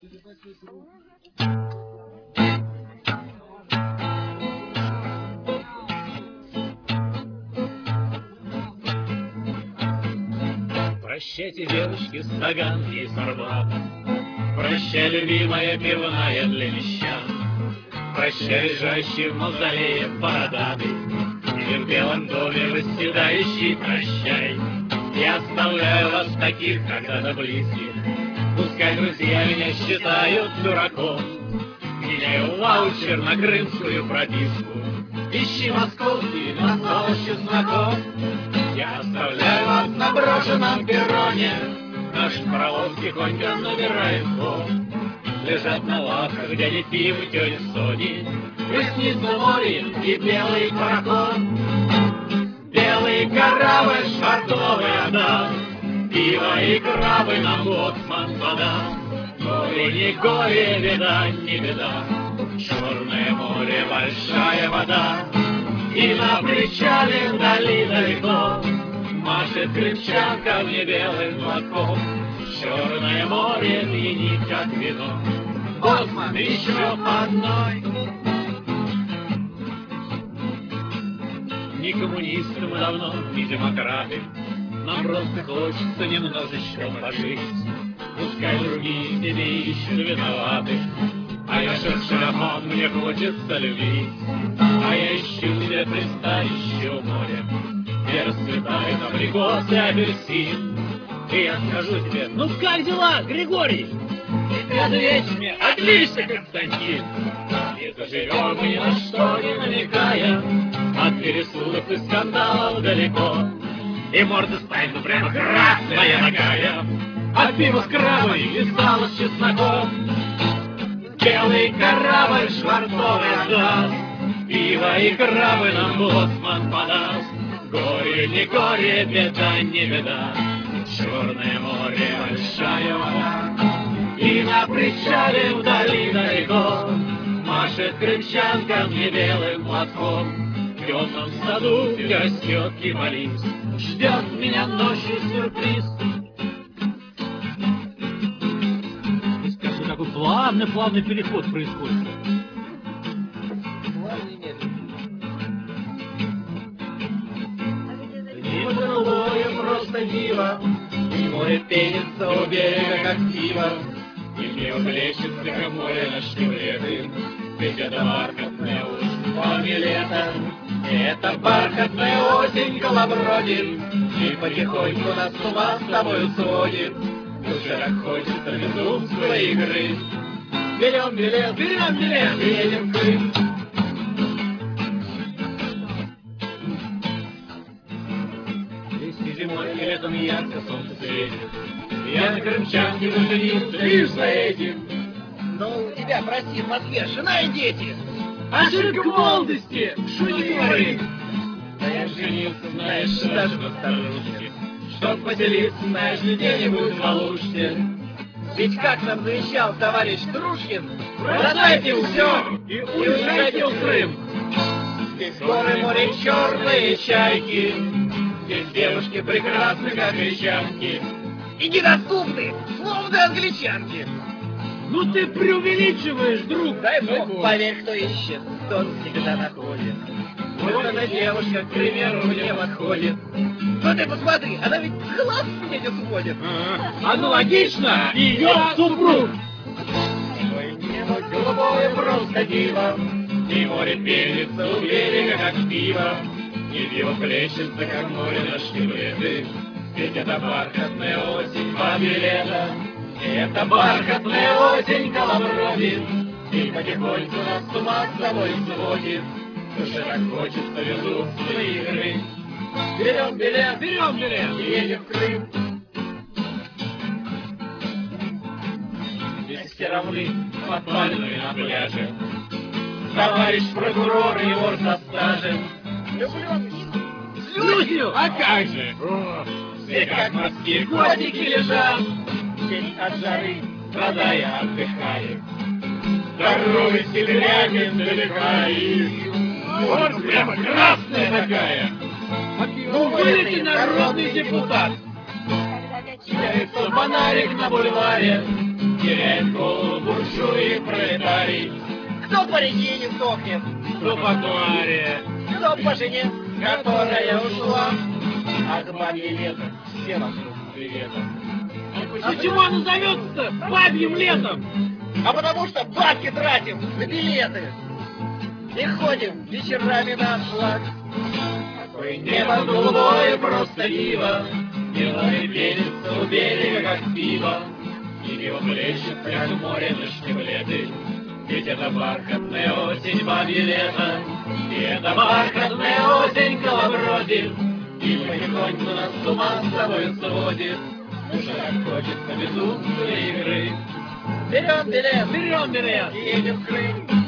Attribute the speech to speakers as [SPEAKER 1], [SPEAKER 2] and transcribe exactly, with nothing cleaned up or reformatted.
[SPEAKER 1] Прощайте, девушки, Саган и Сарбат, прощай, любимая пивная для мещан, прощай, лежащий в мавзолее бородатый, и в белом доме восседающий, прощай. Я оставляю вас таких, когда-то близких, пускай друзья меня считают дураком, меняю ваучер на крымскую прописку, ищи московский, но снова с чесноком. Я оставляю вас на брошенном перроне, наш паровоз тихонько набирает ход. Лежат на лавках дяди Пив и тети Сони, приснится море и белый пароход. Белый корабль, швартовый отдаст, пиво и крабы нам боцман подаст. Горе не горе, беда не беда, Черное море, большая вода. И на причале вдали далеко машет крымчанка мне белым платком. Черное море пьянит, как вино. Боцман, еще по одной. Ни коммунисты мы давно, ни демократы, нам просто хочется немножечко пожить. Пускай другие себе ищут виноваты, а я шершеляфон, мне хочется любить. А я ищу себе пристанище у моря, где расцветает абрикос и апельсин. И я скажу тебе: ну как дела, Григорий? И ты ответишь мне: отлично, Константин. И заживем мы ни на что не намекая, от пересудов и скандалов далеко. И морда станет ну прямо красная такая, от пива с крабами и сала с чесноком. Белый корабль швартовый отдаст, пиво и крабы нам боцман подаст. Горе не горе, беда не беда, Черное море, большая вода. И на причале вдали далеко машет крымчанка мне белым платком. В темном саду растет кипарис, ждет меня ночью сюрприз. Скажи, какой плавный-плавный переход происходит.
[SPEAKER 2] Плавный медленный.
[SPEAKER 1] Небо голубое, просто диво, и море пенится у берега, как пиво. И пиво плещется, как море на штиблеты, ведь это бархатная осень, вами лето. И это бархатная осень колобродит, и потихоньку нас с ума с тобой сводит. Душе так хочется безумской игры. Берем билет, берем билет, и едем в Крым. Весной, зимой и летом ярко солнце светит, я на крымчанке женился лишь за этим.
[SPEAKER 2] Но у тебя, прости, в Москве жена и дети.
[SPEAKER 1] Ошибка молодости, что не говори. Да я женился, знаешь, даже на старушке, чтоб поселиться, знаешь, где-нибудь в Алуште.
[SPEAKER 2] Ведь как нам завещал товарищ Трушкин,
[SPEAKER 1] продайте все и уезжайте в Крым. Здесь горы, море, черные чайки, здесь девушки прекрасны, как гречанки,
[SPEAKER 2] и недоступны, словно англичанки.
[SPEAKER 1] Ну ты преувеличиваешь, друг.
[SPEAKER 2] Дай бог, поверь, кто ищет, тот всегда находит.
[SPEAKER 1] Вот эта девушка, к примеру, мне подходит.
[SPEAKER 2] Но ты посмотри, она ведь глаз мне не сводит.
[SPEAKER 1] Аналогично ее супруг.
[SPEAKER 2] Ой, небо голубое, просто диво,
[SPEAKER 1] и море пенится у берега, как пиво, и пиво плещется, как море на штиблеты. Ведь это бархатная осень, бабье лето. И это бархатная осень колобродит, и потихоньку нас с ума с тобой сводит. Душе так хочется безумной игры. Берем билет, берем билет, и едем в Крым. Здесь все равны подпальные на пляже. Товарищ прокурор и вор со стажем.
[SPEAKER 2] влюбленный.
[SPEAKER 1] С любовью, а как же? О, все как морские котики лежат,
[SPEAKER 2] Здесь от жары,
[SPEAKER 1] страдая, отдыхая. Здоровый северянин далекает, вот прямо красная такая. Ну вы ты народный депутат. Качается фонарик на бульваре, теряет голову буржуи и пролетарий.
[SPEAKER 2] Кто по реке не сохнет,
[SPEAKER 1] Кто по Кларе,
[SPEAKER 2] кто по жене, которая ушла. А к бабье лето все вокруг приветом.
[SPEAKER 1] А почему оно зовется бабьим летом?
[SPEAKER 2] А потому что бабки тратим на билеты и ходим вечерами на флаг.
[SPEAKER 1] Такое небо голубое, просто диво, белое пенится у берега, как пиво, и пиво плещет, как море на штиблеты. Ведь это бархатная осень, бабье лето, и это бархатная осень колобродит, и потихоньку нас с ума с тобой сводит. Уже так хочется безумной игры.
[SPEAKER 2] Берем билет,
[SPEAKER 1] Берем билет,
[SPEAKER 2] едем в Крым.